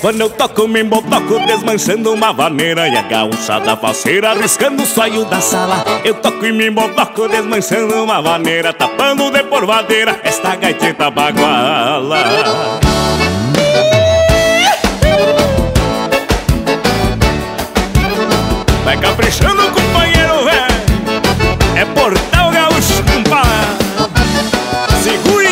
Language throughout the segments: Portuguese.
Quando eu toco, me embotoco, desmanchando uma vaneira. E a gaúchada falseira arriscando o saio da sala. Eu toco e me embotoco, desmanchando uma vaneira, tapando de porvadeira esta gaiteta baguala. Vai caprichando, companheiro, velho. É Portal Gaúcho, compadre. Segura.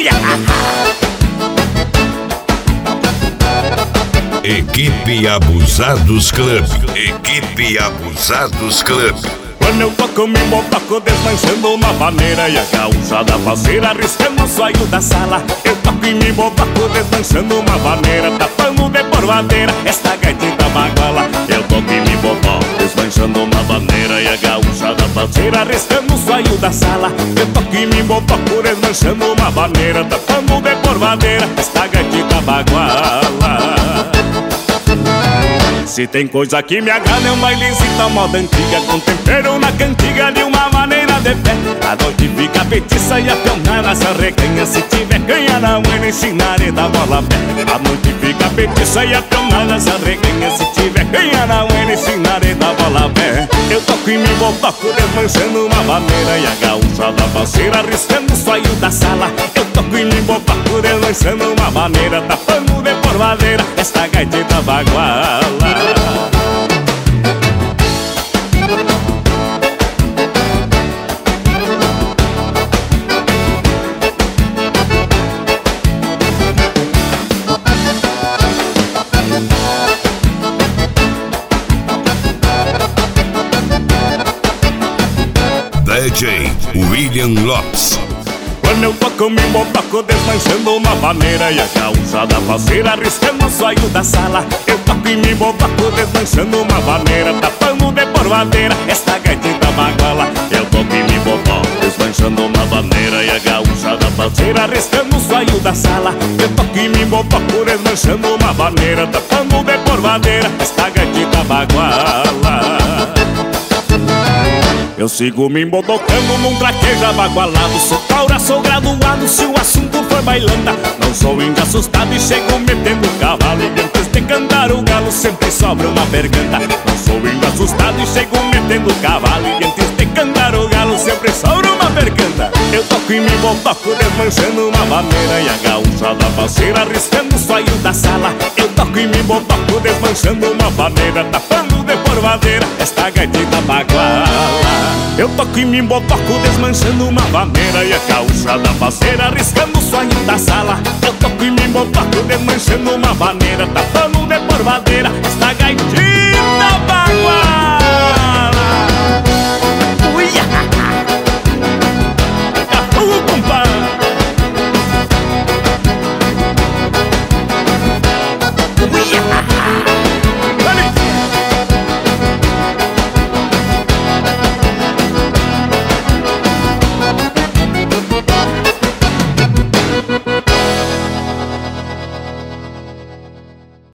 Equipe Abusados Club. Equipe Abusados Club. Quando eu toco, me embotoco, desmanchando uma vaneira. E a gaúchada falseira arriscando o saio da sala. Eu toco e me embotoco, desmanchando uma vaneira, tapando de porvadeira esta gaiteta baguala. Eu toco e me embotoco, desmanchando uma vaneira. E a gaúchada falseira arriscando o saio da sala. Eu toco e me embotoco, desmanchando uma vaneira, tapando de porvadeira esta gaiteta baguala. Se tem coisa que me agrada é um bailezita moda antiga, com tempero na cantiga de uma maneira de pé. A noite fica petiça e a pionada se arreganha. Se tiver canha na mãe, ensinarei da bola a pé. A noite fica petiça e a pionada se arreganha. Se tiver canha na mãe, ensinarei da bola a pé. Eu toco e me embotoco, desmanchando uma vaneira. E a gaúchada falseira arriscando o saio da sala. Eu toco e me embotoco, desmanchando uma vaneira, tapando de porvadeira esta gaiteta baguala. DJ William Lopes. Quando eu toco, me embotoco, desmanchando uma vaneira. E a gaúchada falseira arriscando o saio da sala. Eu toco e me embotoco, desmanchando uma vaneira, tapando de porvadeira esta gaiteta baguala. Eu toco e me embotoco, desmanchando uma vaneira. E a gaúchada falseira arriscando o saio da sala. Eu toco e me embotoco, desmanchando uma vaneira, tapando de porvadeira esta gaiteta baguala. Eu sigo me embotocando num traqueja bagualado. Sou taura, sou graduado, se o assunto for bailanda. Não sou índio assustado e chego metendo cavalo. E antes de cantar o galo sempre sobra uma perganta. Não sou índio assustado e chego metendo cavalo. E antes de cantar o galo sempre sobra uma perganta. Eu toco e me embotoco, desmanchando uma vaneira. E a gaúchada falseira arriscando o saio da sala. Eu toco e me embotoco, desmanchando uma vaneira, tapando de porvadeira esta gaiteta baguala. Eu toco e me embotoco, desmanchando uma vaneira. E a gaúchada falseira arriscando o sonho da sala. Eu toco e me embotoco, desmanchando uma vaneira, tapando de porvadeira esta gaiteta